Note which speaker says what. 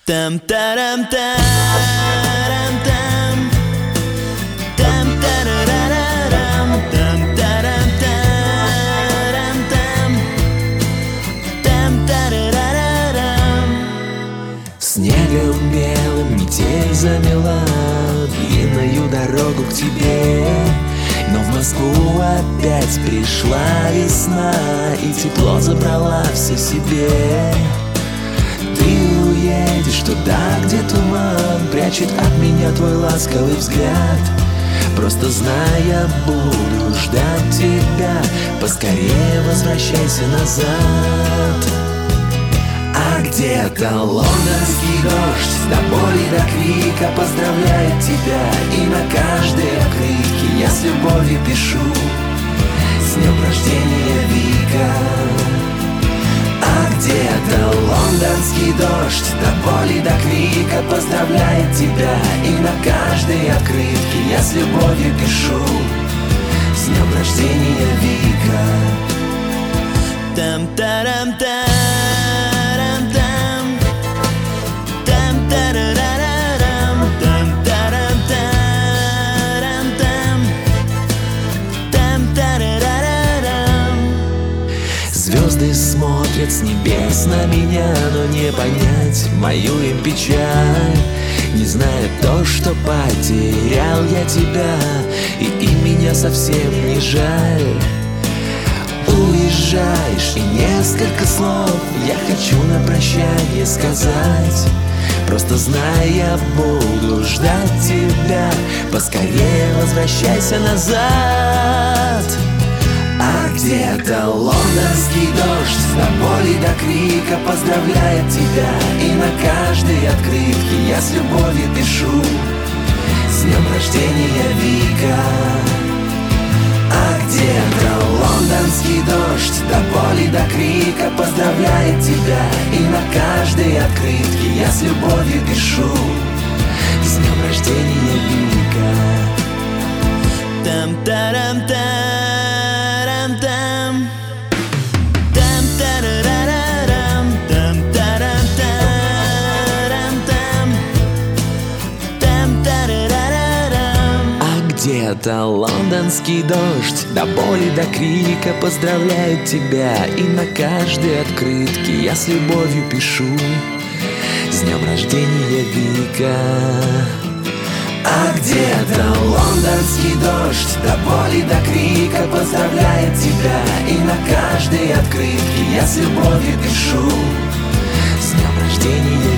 Speaker 1: Там-тарам-тарам-там, там-тарарарам, там-тарам-тарам-там, там-тарарарам.
Speaker 2: Снегом белым метель замела длинную дорогу к тебе. Но в Москву опять пришла весна, и тепло забрала все себе. Ты уедешь туда, где туман прячет от меня твой ласковый взгляд. Просто знай, я буду ждать тебя, поскорее возвращайся назад. А где-то лондонский дождь до боли, до крика поздравляет тебя. И на каждой открытке я с любовью пишу: с днем рождения, Вика. А где-то лондонский дождь до боли, до крика поздравляет тебя. И на каждой открытке я с любовью пишу: с днем рождения, Вика.
Speaker 1: Там-тарам-тарам-там, там-тарарарам, там-тарам-тарам-там, там-тарарарам.
Speaker 2: Звезды смотрят с небес на меня, но не понять мою им печаль. Не зная то, что потерял я тебя, и меня совсем не жаль. Уезжаешь, и несколько слов я хочу на прощание сказать. Просто знай, я буду ждать тебя, поскорее возвращайся назад. А где-то лондонский дождь до боли, до крика поздравляет тебя. И на каждой открытке я с любовью пишу: с днем рождения, Вика. А где-то лондонский дождь до боли, до крика поздравляет тебя. И на каждой открытке я с любовью пишу: с днем рождения, Вика.
Speaker 1: Там-тарам-тарам-там, там-тарарарам, там-тарам-тарам-там, там-тарарарам.
Speaker 2: А где-то лондонский дождь до боли, до крика поздравляет тебя. И на каждой открытке я с любовью пишу: с днем рождения, Вика. А где-то лондонский дождь до боли, до крика поздравляет тебя. И на каждой открытке я с любовью пишу: с днем рождения,